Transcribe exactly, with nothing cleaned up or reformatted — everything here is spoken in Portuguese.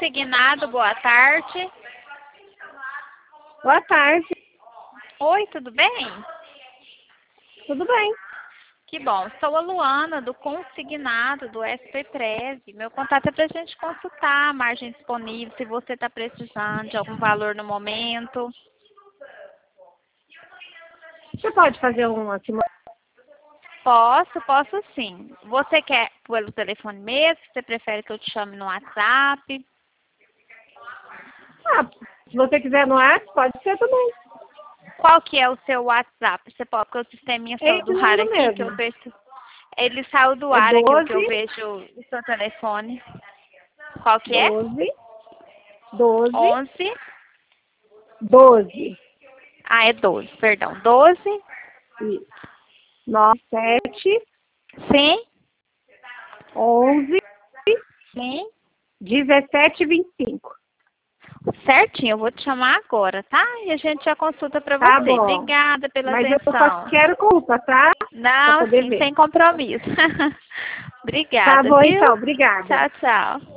Consignado, boa tarde. Boa tarde. Oi, tudo bem? Tudo bem? Que bom. Sou a Luana, do Consignado, do S P treze. Meu contato é para a gente consultar a margem disponível, se você está precisando de algum valor no momento. Você pode fazer uma simulação? Posso, posso sim. Você quer pelo telefone mesmo? Você prefere que eu te chame no WhatsApp? Ah, se você quiser no ar, pode ser também. Qual que é o seu WhatsApp? Você pode, porque o sisteminha É saiu esse do ar número aqui, que eu mesmo. vejo. Ele saiu do É ar aqui, o que eu doze, vejo o seu telefone. Qual que é? doze, doze, Onze. doze. Ah, é doze, perdão. Doze. Isso. nove, sete, Sim. onze, Sim. dezessete, vinte e cinco. Certinho, eu vou te chamar agora, tá? E a gente já consulta pra Tá você. bom. Obrigada pela Mas eu só atenção. quero culpa, tá? Pra Não, poder sim, ver. sem compromisso. Tá Obrigada, bom viu? então, obrigada. Tchau, tchau.